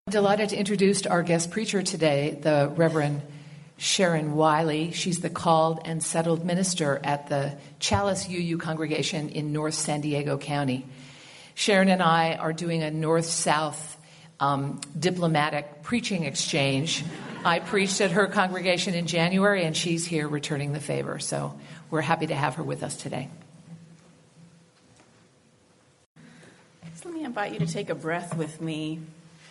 Delighted to introduce our guest preacher today, the Reverend Sharon Wiley. She's the called and settled minister at the Chalice UU congregation in North San Diego County. Sharon and I are doing a north-south diplomatic preaching exchange. I preached at her congregation in January, and she's here returning the favor. So we're happy to have her with us today. So let me invite you to take a breath with me.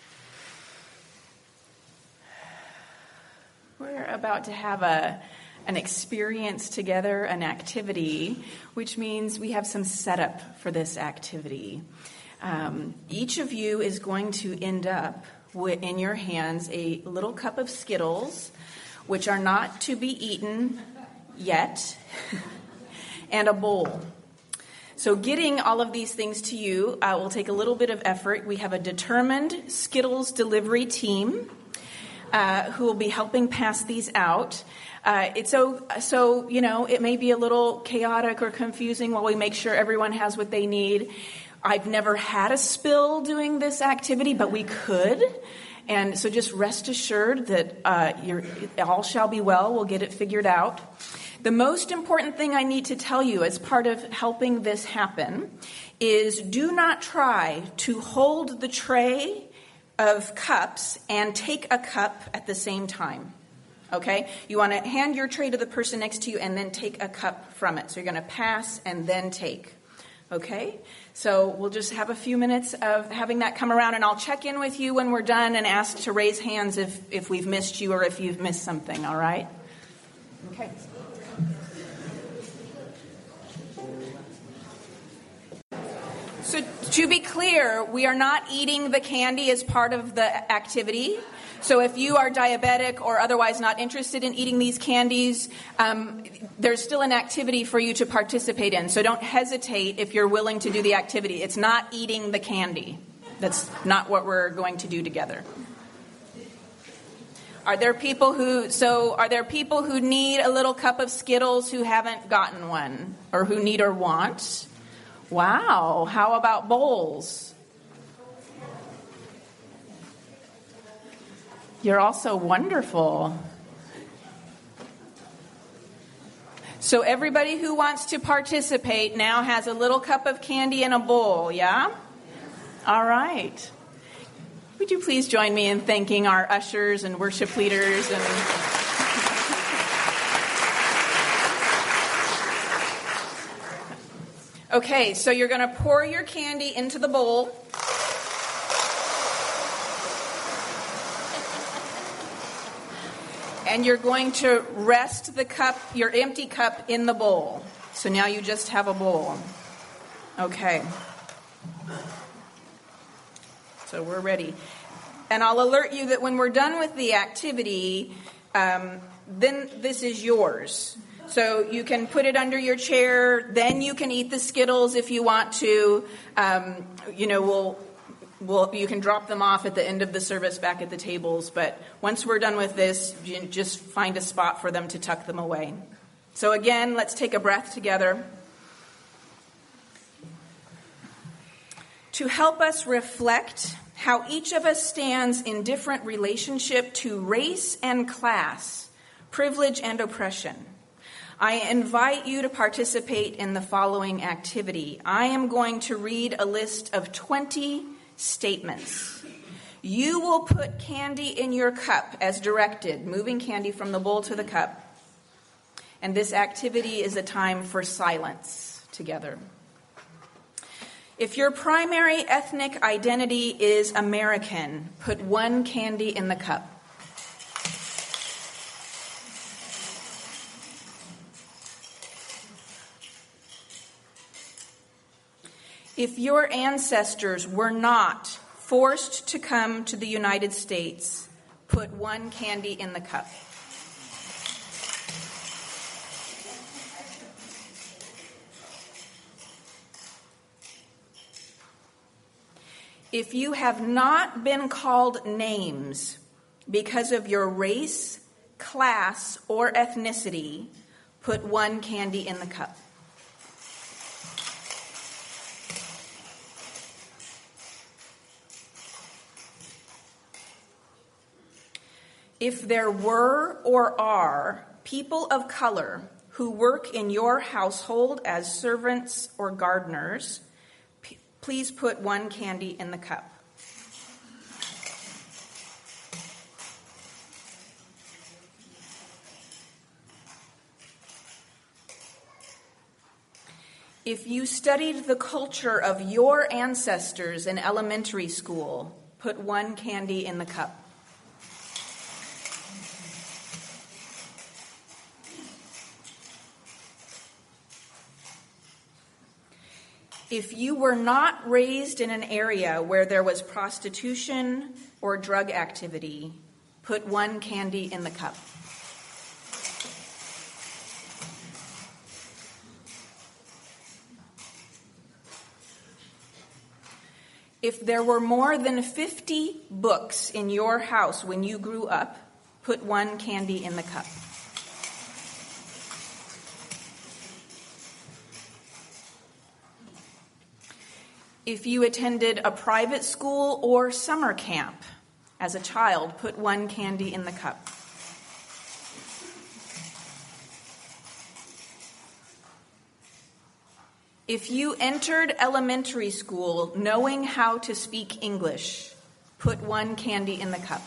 We're about to have an experience together, an activity, which means we have some setup for this activity. Each of you is going to end up in your hands a little cup of Skittles, which are not to be eaten yet, and a bowl. So getting all of these things to you will take a little bit of effort. We have a determined Skittles delivery team who will be helping pass these out. It may be a little chaotic or confusing while we make sure everyone has what they need. I've never had a spill doing this activity, but we could. And so just rest assured that all shall be well. We'll get it figured out. The most important thing I need to tell you as part of helping this happen is do not try to hold the tray of cups and take a cup at the same time, okay? You want to hand your tray to the person next to you and then take a cup from it. So you're going to pass and then take, okay? So we'll just have a few minutes of having that come around, and I'll check in with you when we're done and ask to raise hands if we've missed you or if you've missed something, all right? Okay. So to be clear, we are not eating the candy as part of the activity. So if you are diabetic or otherwise not interested in eating these candies, there's still an activity for you to participate in. So don't hesitate if you're willing to do the activity. It's not eating the candy. That's not what we're going to do together. Are there people who need a little cup of Skittles who haven't gotten one, or who need or want? Wow, how about bowls? You're also wonderful. So everybody who wants to participate now has a little cup of candy and a bowl, yeah? All right. Would you please join me in thanking our ushers and worship leaders and... Okay, so you're going to pour your candy into the bowl. And you're going to rest the cup, your empty cup, in the bowl. So now you just have a bowl. Okay. So we're ready. And I'll alert you that when we're done with the activity, then this is yours. So you can put it under your chair, then you can eat the Skittles if you want to. You can drop them off at the end of the service back at the tables. But once we're done with this, you just find a spot for them to tuck them away. So again, let's take a breath together. To help us reflect how each of us stands in different relationship to race and class, privilege and oppression, I invite you to participate in the following activity. I am going to read a list of 20 statements. You will put candy in your cup as directed, moving candy from the bowl to the cup. And this activity is a time for silence together. If your primary ethnic identity is American, put one candy in the cup. If your ancestors were not forced to come to the United States, put one candy in the cup. If you have not been called names because of your race, class, or ethnicity, put one candy in the cup. If there were or are people of color who work in your household as servants or gardeners, please put one candy in the cup. If you studied the culture of your ancestors in elementary school, put one candy in the cup. If you were not raised in an area where there was prostitution or drug activity, put one candy in the cup. If there were more than 50 books in your house when you grew up, put one candy in the cup. If you attended a private school or summer camp as a child, put one candy in the cup. If you entered elementary school knowing how to speak English, put one candy in the cup.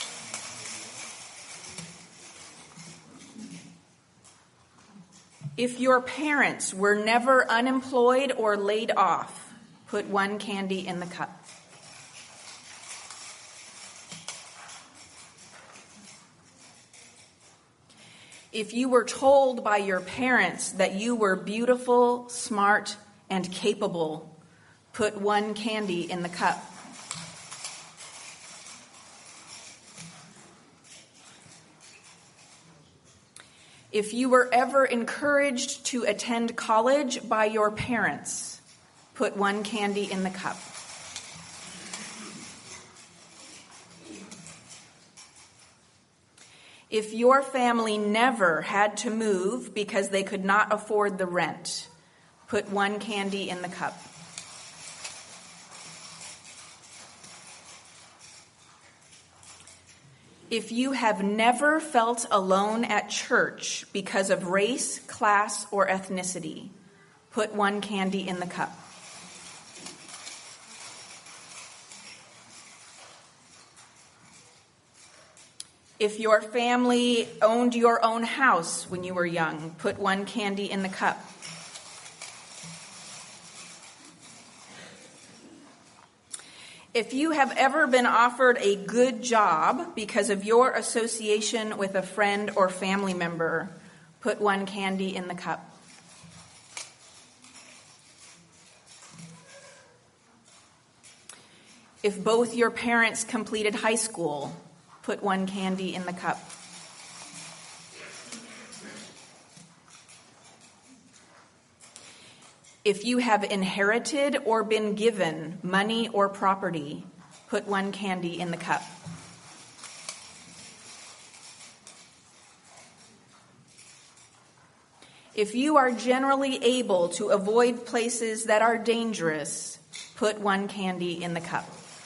If your parents were never unemployed or laid off, put one candy in the cup. If you were told by your parents that you were beautiful, smart, and capable, put one candy in the cup. If you were ever encouraged to attend college by your parents, put one candy in the cup. If your family never had to move because they could not afford the rent, put one candy in the cup. If you have never felt alone at church because of race, class, or ethnicity, put one candy in the cup. If your family owned your own house when you were young, put one candy in the cup. If you have ever been offered a good job because of your association with a friend or family member, put one candy in the cup. If both your parents completed high school, put one candy in the cup. If you have inherited or been given money or property, put one candy in the cup. If you are generally able to avoid places that are dangerous, put one candy in the cup.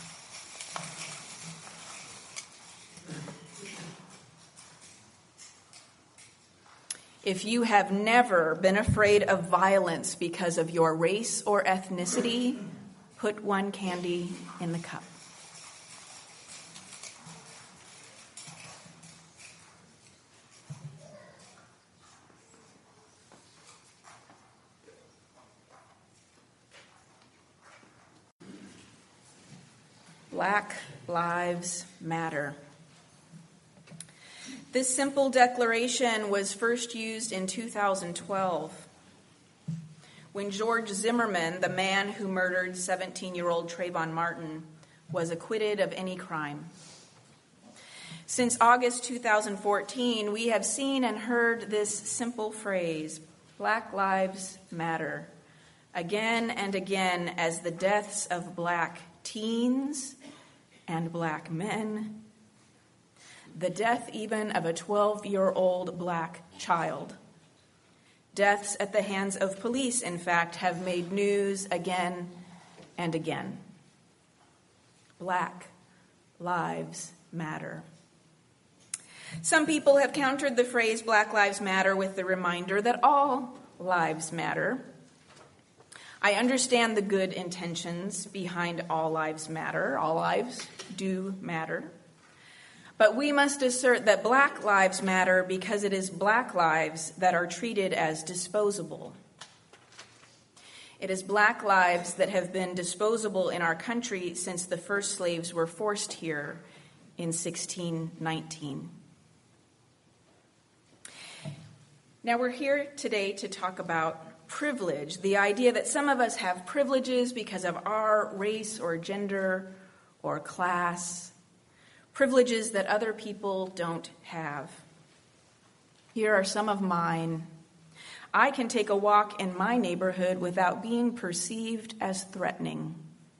If you have never been afraid of violence because of your race or ethnicity, put one candy in the cup. Black Lives Matter. This simple declaration was first used in 2012 when George Zimmerman, the man who murdered 17-year-old Trayvon Martin, was acquitted of any crime. Since August 2014, we have seen and heard this simple phrase, Black Lives Matter, again and again as the deaths of black teens and black men, the death even of a 12-year-old black child. Deaths at the hands of police, in fact, have made news again and again. Black Lives Matter. Some people have countered the phrase Black Lives Matter with the reminder that all lives matter. I understand the good intentions behind all lives matter. All lives do matter. But we must assert that Black lives matter because it is Black lives that are treated as disposable. It is Black lives that have been disposable in our country since the first slaves were forced here in 1619. Now we're here today to talk about privilege, the idea that some of us have privileges because of our race or gender or class, privileges that other people don't have. Here are some of mine. I can take a walk in my neighborhood without being perceived as threatening.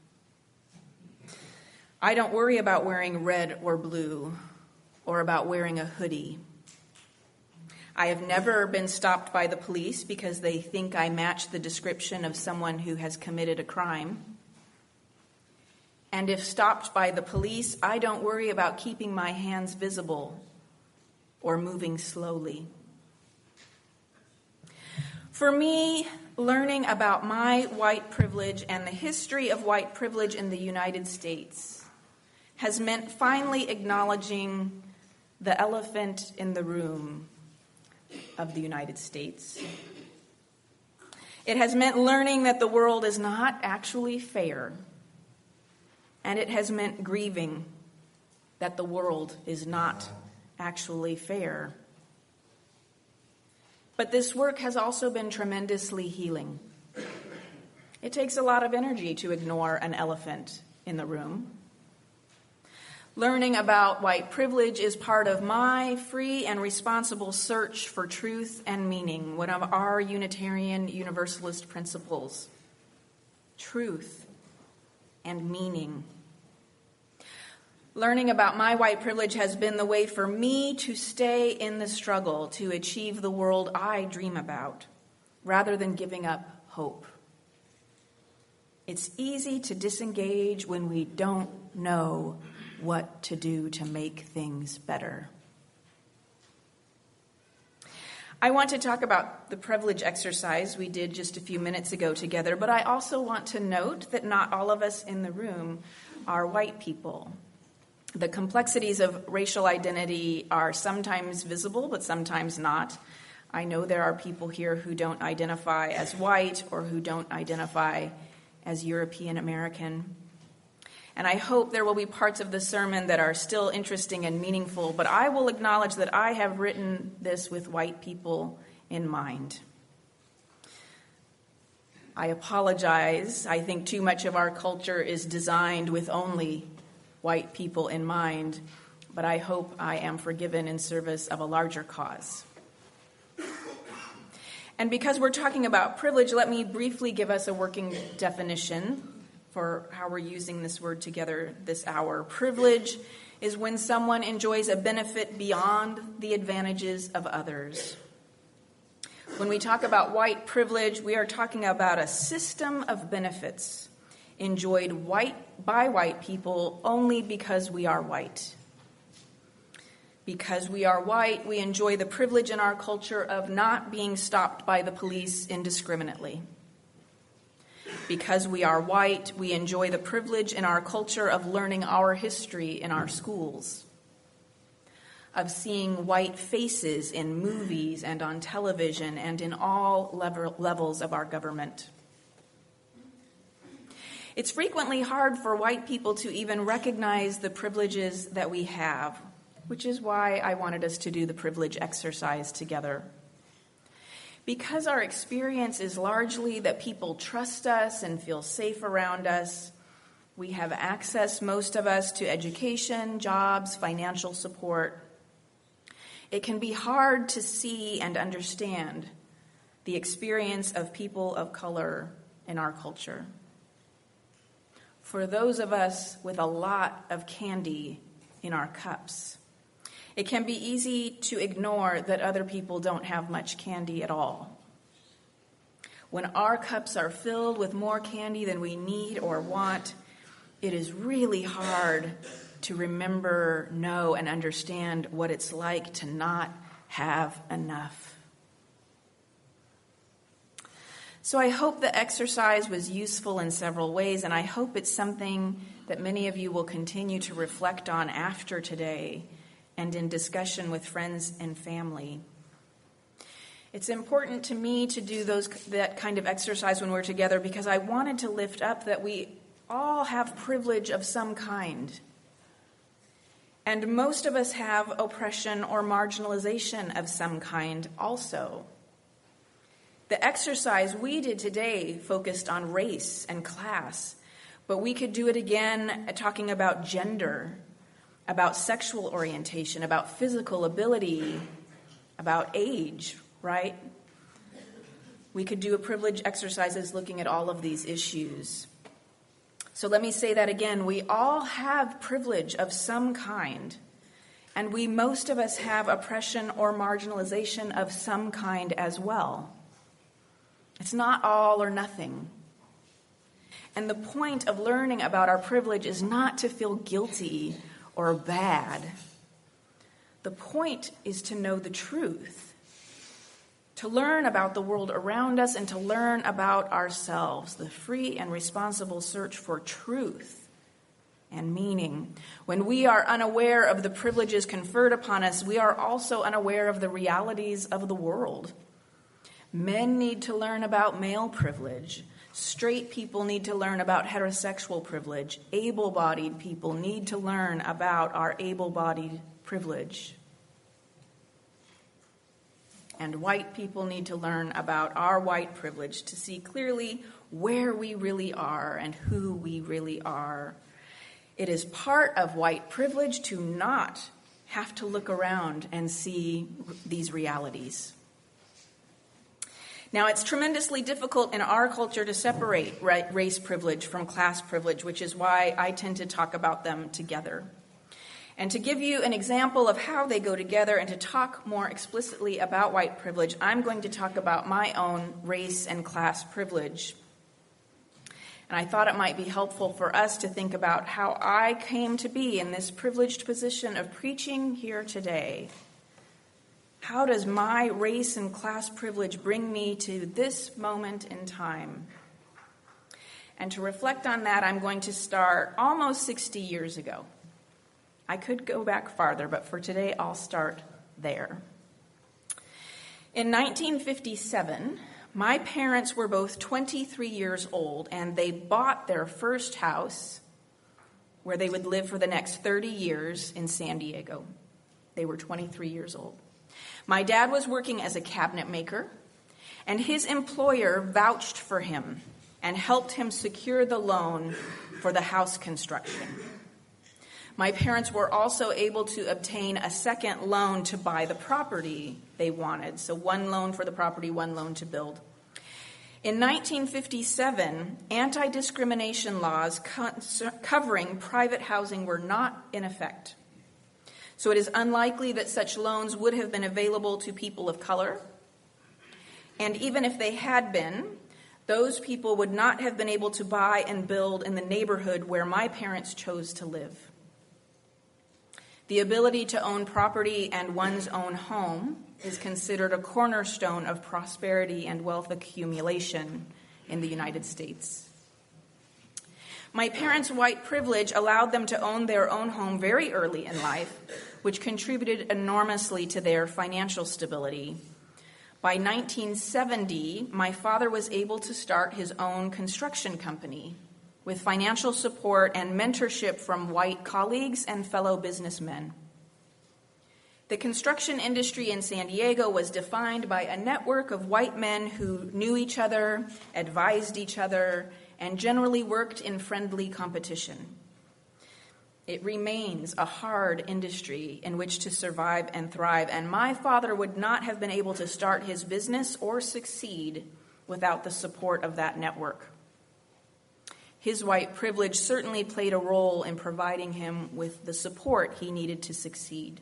I don't worry about wearing red or blue or about wearing a hoodie. I have never been stopped by the police because they think I match the description of someone who has committed a crime. And if stopped by the police, I don't worry about keeping my hands visible or moving slowly. For me, learning about my white privilege and the history of white privilege in the United States has meant finally acknowledging the elephant in the room of the United States. It has meant learning that the world is not actually fair, and it has meant grieving that the world is not actually fair. But this work has also been tremendously healing. It takes a lot of energy to ignore an elephant in the room. Learning about white privilege is part of my free and responsible search for truth and meaning, one of our Unitarian Universalist principles. Truth and meaning. Learning about my white privilege has been the way for me to stay in the struggle to achieve the world I dream about, rather than giving up hope. It's easy to disengage when we don't know what to do to make things better. I want to talk about the privilege exercise we did just a few minutes ago together, but I also want to note that not all of us in the room are white people. The complexities of racial identity are sometimes visible, but sometimes not. I know there are people here who don't identify as white or who don't identify as European American. And I hope there will be parts of the sermon that are still interesting and meaningful, but I will acknowledge that I have written this with white people in mind. I apologize. I think too much of our culture is designed with only white people in mind, but I hope I am forgiven in service of a larger cause. And because we're talking about privilege, let me briefly give us a working definition for how we're using this word together this hour. Privilege is when someone enjoys a benefit beyond the advantages of others. When we talk about white privilege, we are talking about a system of benefits enjoyed by white people only because we are white. Because we are white, we enjoy the privilege in our culture of not being stopped by the police indiscriminately. Because we are white, we enjoy the privilege in our culture of learning our history in our schools, of seeing white faces in movies and on television and in all levels of our government. It's frequently hard for white people to even recognize the privileges that we have, which is why I wanted us to do the privilege exercise together. Because our experience is largely that people trust us and feel safe around us, we have access, most of us, to education, jobs, financial support. It can be hard to see and understand the experience of people of color in our culture. For those of us with a lot of candy in our cups, it can be easy to ignore that other people don't have much candy at all. When our cups are filled with more candy than we need or want, it is really hard to remember, know, and understand what it's like to not have enough. So I hope the exercise was useful in several ways, and I hope it's something that many of you will continue to reflect on after today and in discussion with friends and family. It's important to me to do that kind of exercise when we're together because I wanted to lift up that we all have privilege of some kind. And most of us have oppression or marginalization of some kind also. The exercise we did today focused on race and class, but we could do it again talking about gender, about sexual orientation, about physical ability, about age, right? We could do a privilege exercises looking at all of these issues. So let me say that again. We all have privilege of some kind, and most of us have oppression or marginalization of some kind as well. It's not all or nothing. And the point of learning about our privilege is not to feel guilty or bad. The point is to know the truth, to learn about the world around us and to learn about ourselves, the free and responsible search for truth and meaning. When we are unaware of the privileges conferred upon us, we are also unaware of the realities of the world. Men need to learn about male privilege. Straight people need to learn about heterosexual privilege. Able-bodied people need to learn about our able-bodied privilege. And white people need to learn about our white privilege to see clearly where we really are and who we really are. It is part of white privilege to not have to look around and see these realities. Now, it's tremendously difficult in our culture to separate race privilege from class privilege, which is why I tend to talk about them together. And to give you an example of how they go together and to talk more explicitly about white privilege, I'm going to talk about my own race and class privilege. And I thought it might be helpful for us to think about how I came to be in this privileged position of preaching here today. How does my race and class privilege bring me to this moment in time? And to reflect on that, I'm going to start almost 60 years ago. I could go back farther, but for today, I'll start there. In 1957, my parents were both 23 years old, and they bought their first house where they would live for the next 30 years in San Diego. They were 23 years old. My dad was working as a cabinet maker, and his employer vouched for him and helped him secure the loan for the house construction. My parents were also able to obtain a second loan to buy the property they wanted. So one loan for the property, one loan to build. In 1957, anti-discrimination laws covering private housing were not in effect. So it is unlikely that such loans would have been available to people of color. And even if they had been, those people would not have been able to buy and build in the neighborhood where my parents chose to live. The ability to own property and one's own home is considered a cornerstone of prosperity and wealth accumulation in the United States. My parents' white privilege allowed them to own their own home very early in life, which contributed enormously to their financial stability. By 1970, my father was able to start his own construction company with financial support and mentorship from white colleagues and fellow businessmen. The construction industry in San Diego was defined by a network of white men who knew each other, advised each other, and generally worked in friendly competition. It remains a hard industry in which to survive and thrive, and my father would not have been able to start his business or succeed without the support of that network. His white privilege certainly played a role in providing him with the support he needed to succeed.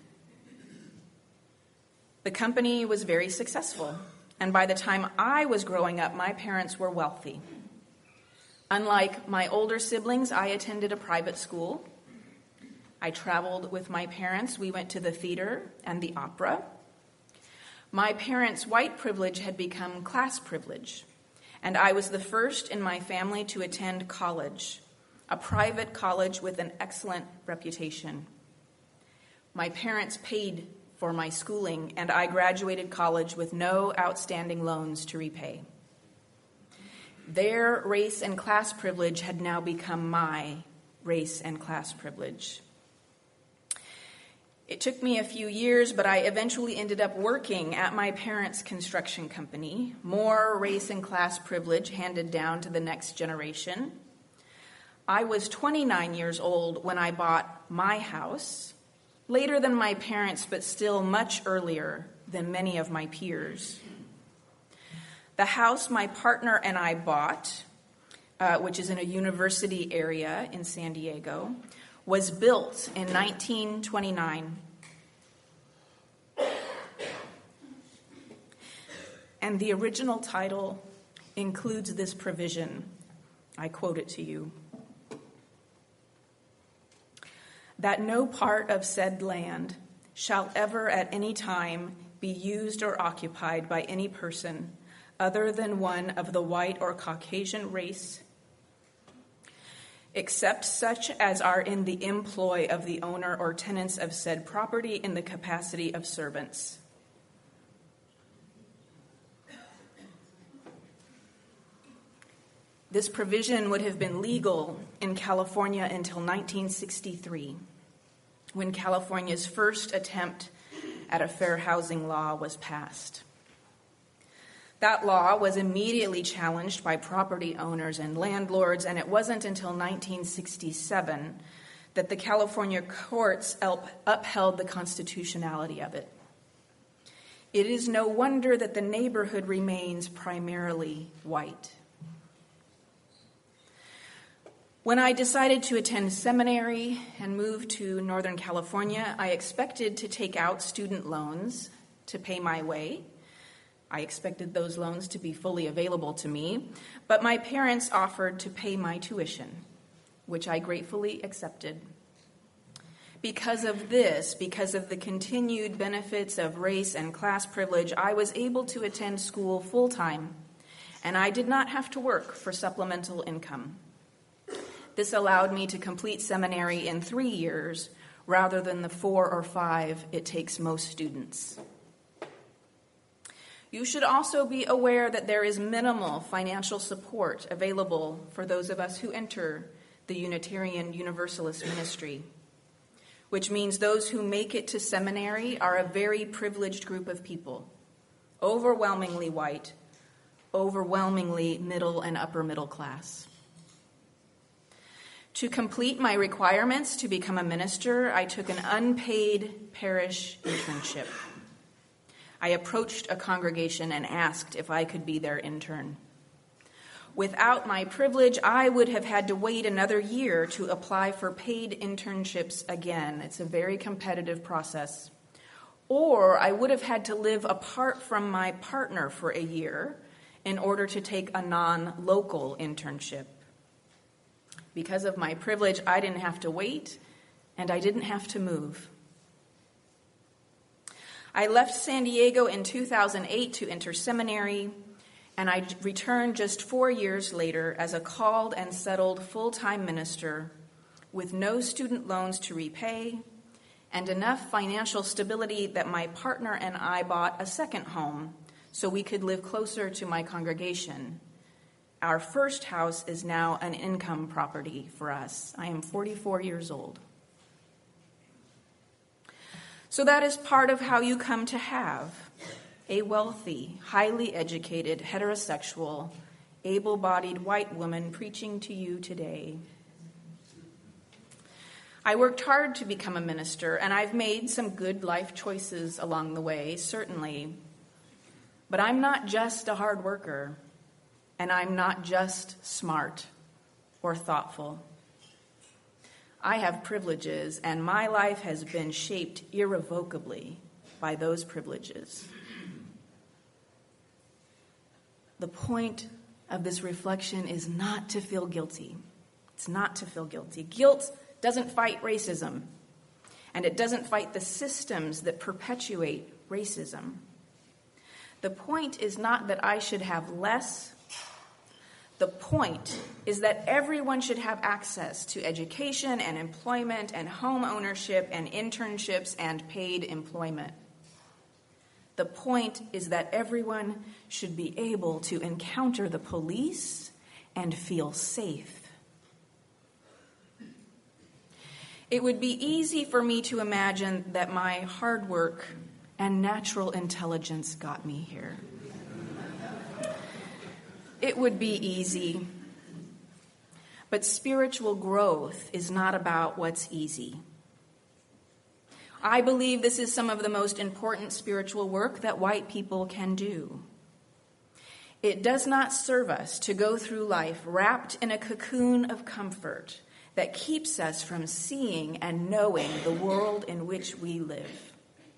The company was very successful, and by the time I was growing up, my parents were wealthy. Unlike my older siblings, I attended a private school. I traveled with my parents. We went to the theater and the opera. My parents' white privilege had become class privilege, and I was the first in my family to attend college, a private college with an excellent reputation. My parents paid for my schooling, and I graduated college with no outstanding loans to repay. Their race and class privilege had now become my race and class privilege. It took me a few years, but I eventually ended up working at my parents' construction company. More race and class privilege handed down to the next generation. I was 29 years old when I bought my house, later than my parents, but still much earlier than many of my peers. The house my partner and I bought, which is in a university area in San Diego, was built in 1929. And the original title includes this provision. I quote it to you. That no part of said land shall ever at any time be used or occupied by any person other than one of the white or Caucasian race, except such as are in the employ of the owner or tenants of said property in the capacity of servants. This provision would have been legal in California until 1963, when California's first attempt at a fair housing law was passed. That law was immediately challenged by property owners and landlords, and it wasn't until 1967 that the California courts upheld the constitutionality of it. It is no wonder that the neighborhood remains primarily white. When I decided to attend seminary and move to Northern California, I expected to take out student loans to pay my way. I expected those loans to be fully available to me, but my parents offered to pay my tuition, which I gratefully accepted. Because of this, because of the continued benefits of race and class privilege, I was able to attend school full-time, and I did not have to work for supplemental income. This allowed me to complete seminary in 3 years rather than the 4 or 5 it takes most students. You should also be aware that there is minimal financial support available for those of us who enter the Unitarian Universalist ministry, which means those who make it to seminary are a very privileged group of people, overwhelmingly white, overwhelmingly middle and upper middle class. To complete my requirements to become a minister, I took an unpaid parish internship. I approached a congregation and asked if I could be their intern. Without my privilege, I would have had to wait another year to apply for paid internships again. It's a very competitive process. Or I would have had to live apart from my partner for a year in order to take a non-local internship. Because of my privilege, I didn't have to wait, and I didn't have to move. I left San Diego in 2008 to enter seminary, and I returned just 4 years later as a called and settled full-time minister with no student loans to repay and enough financial stability that my partner and I bought a second home so we could live closer to my congregation. Our first house is now an income property for us. I am 44 years old. So that is part of how you come to have a wealthy, highly educated, heterosexual, able-bodied white woman preaching to you today. I worked hard to become a minister, and I've made some good life choices along the way, certainly. But I'm not just a hard worker, and I'm not just smart or thoughtful. I have privileges, and my life has been shaped irrevocably by those privileges. The point of this reflection is not to feel guilty. It's not to feel guilty. Guilt doesn't fight racism. And it doesn't fight the systems that perpetuate racism. The point is not that I should have less. The point is that everyone should have access to education and employment and home ownership and internships and paid employment. The point is that everyone should be able to encounter the police and feel safe. It would be easy for me to imagine that my hard work and natural intelligence got me here. It would be easy. But spiritual growth is not about what's easy. I believe this is some of the most important spiritual work that white people can do. It does not serve us to go through life wrapped in a cocoon of comfort that keeps us from seeing and knowing the world in which we live.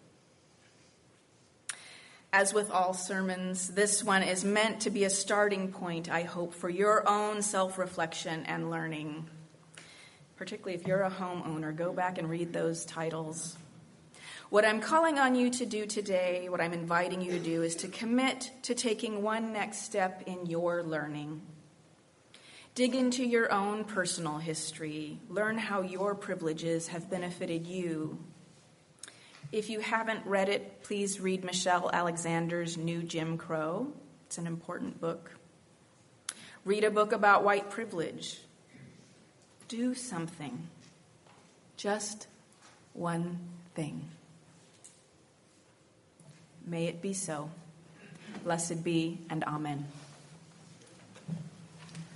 As with all sermons, this one is meant to be a starting point, I hope, for your own self-reflection and learning. Particularly if you're a homeowner, go back and read those titles. What I'm calling on you to do today, what I'm inviting you to do, is to commit to taking one next step in your learning. Dig into your own personal history. Learn how your privileges have benefited you. If you haven't read it, please read Michelle Alexander's New Jim Crow. It's an important book. Read a book about white privilege. Do something. Just one thing. May it be so. Blessed be, and amen.